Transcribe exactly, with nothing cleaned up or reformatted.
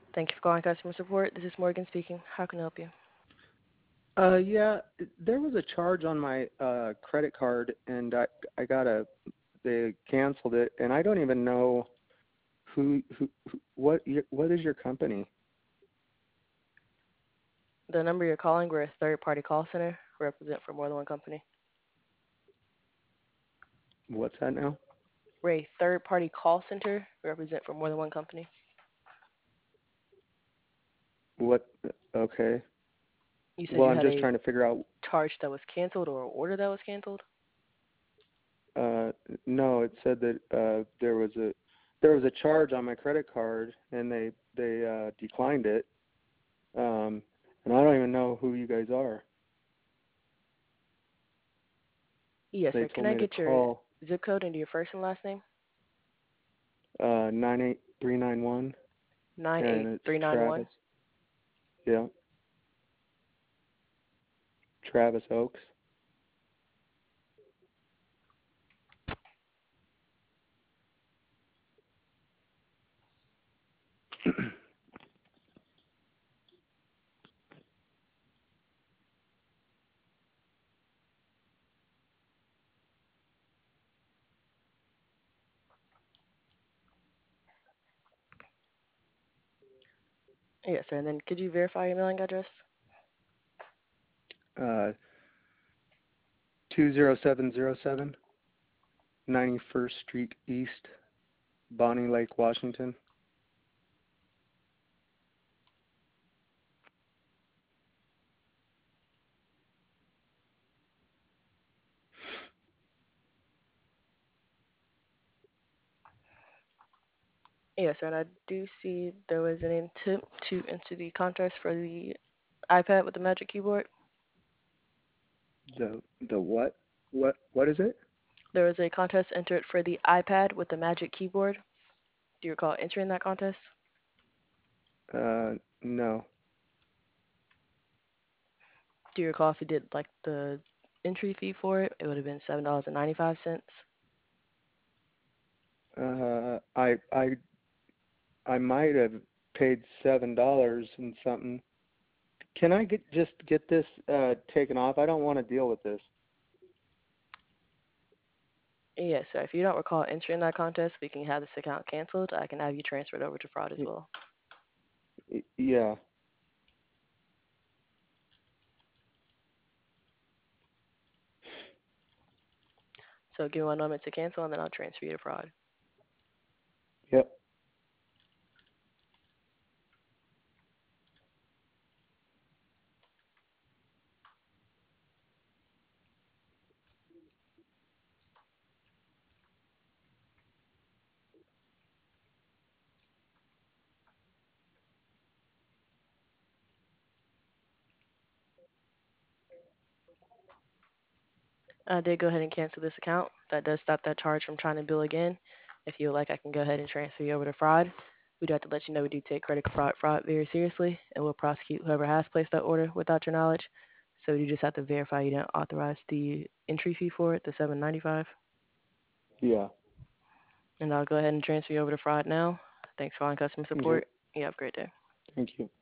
Thank you for calling customer support. This is Morgan speaking. How can I help you? Uh, yeah, there was a charge on my uh credit card, and I I got a they canceled it, and I don't even know who who, who what your, what is your company? The number you're calling, we're a third-party call center. We represent for more than one company. What's that now? We're a third-party call center. We represent for more than one company. What? Okay. You said Well, you I'm had just a trying to figure out. charge that was canceled or an order that was canceled. Uh, no, it said that uh there was a there was a charge on my credit card, and they they uh declined it. Um, and I don't even know who you guys are. Yes, They sir. Can told I me to get your call zip code and your first and last name? uh nine eight three nine one, and it's Travis. nine eight three nine one. Yeah, Travis Oaks. Yes, sir. And then could you verify your mailing address? uh, two zero seven zero seven, ninety-first Street East, Bonnie Lake, Washington. Yes, sir. And I do see there was an attempt to enter the contest for the iPad with the Magic Keyboard. The the what? What what is it? There was a contest entered for the iPad with the Magic Keyboard. Do you recall entering that contest? Uh, no. Do you recall if you did like the entry fee for it? It would have been seven dollars and ninety five cents. Uh, I I I might have paid seven dollars and something. Can I get just get this uh taken off? I don't want to deal with this. Yes, sir. If you don't recall entering that contest, we can have this account canceled. I can have you transferred over to fraud as Y- well. y- Yeah. So give me one moment to cancel, and then I'll transfer you to fraud. Yep. I did go ahead and cancel this account. That does stop that charge from trying to bill again. If you would like, I can go ahead and transfer you over to fraud. We do have to let you know we do take credit fraud fraud very seriously, and we'll prosecute whoever has placed that order without your knowledge. So you just have to verify you didn't authorize the entry fee for it, the seven ninety-five. Yeah. And I'll go ahead and transfer you over to fraud now. Thanks for calling customer Okay. support. You have a great day. Thank you.